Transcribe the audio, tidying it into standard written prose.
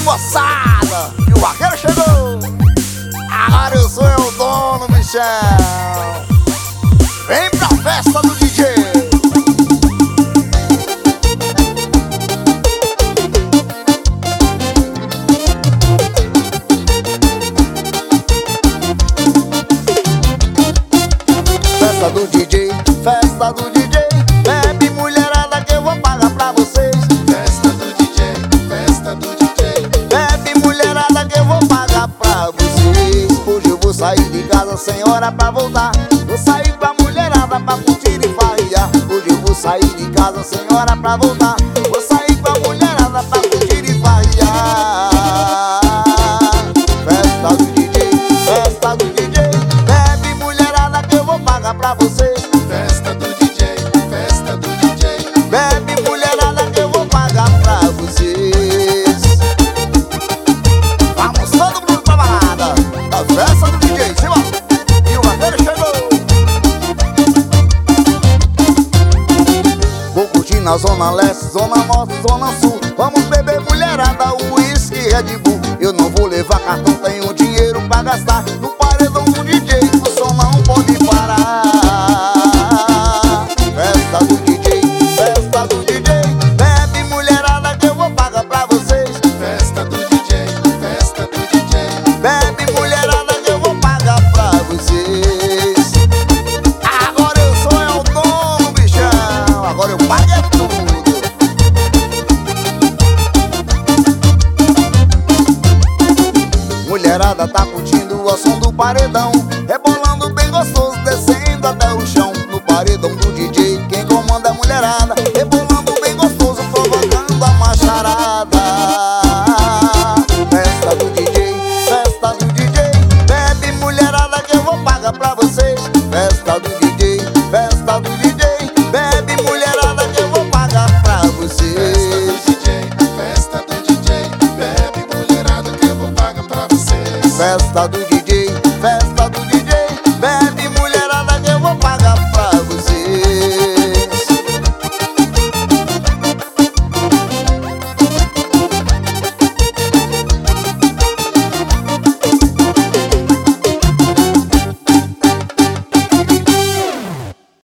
moçada, e o vaqueiro chegou. Agora eu sou o dono, bichão. Vem pra festa do DJ. Festa do DJ, festa do DJ. Bebe mulherada que eu vou pagar pra vocês. Festa do DJ, festa do DJ. Bebe mulherada que eu vou pagar pra vocês. Hoje eu vou sair de casa sem hora pra voltar. Vou sair com a mulherada pra curtir e farrear. Hoje eu vou sair de casa sem hora pra voltar. Vou sair com a mulherada pra curtir e farrear. Festa do DJ, festa do DJ. Bebe mulherada que eu vou pagar pra vocês. Festa do DJ, festa do DJ. Bebe mulherada que eu vou pagar pra vocês. Vamos todo mundo pra balada. A festa do DJ, Simão. E o vaqueiro chegou. Vou curtir na zona leste, zona norte, zona sul. Vamos beber mulherada, uísque, Red Bull. Eu não vou levar cartão, tenho dinheiro pra gastar. No paredão do DJ, o som não pode parar. Festa do DJ, festa do DJ. Bebe mulherada que eu vou pagar pra vocês. Festa do DJ, festa do DJ. Bebe mulherada que eu vou pagar pra vocês. Agora eu sou o dono, bichão. Agora eu pago é tudo. Mulherada tá curtindo o som do paredão, rebolando bem gostoso, descendo até o chão. No paredão do DJ, quem comanda é a mulherada, rebolando bem gostoso, provocando a macharada. Festa do DJ, festa do DJ. Bebe mulherada que eu vou pagar pra vocês. Festa do DJ, festa do DJ. Bebe mulherada que eu vou pagar pra vocês. Festa do DJ, festa do DJ. Bebe mulherada que eu vou pagar pra vocês. Festa do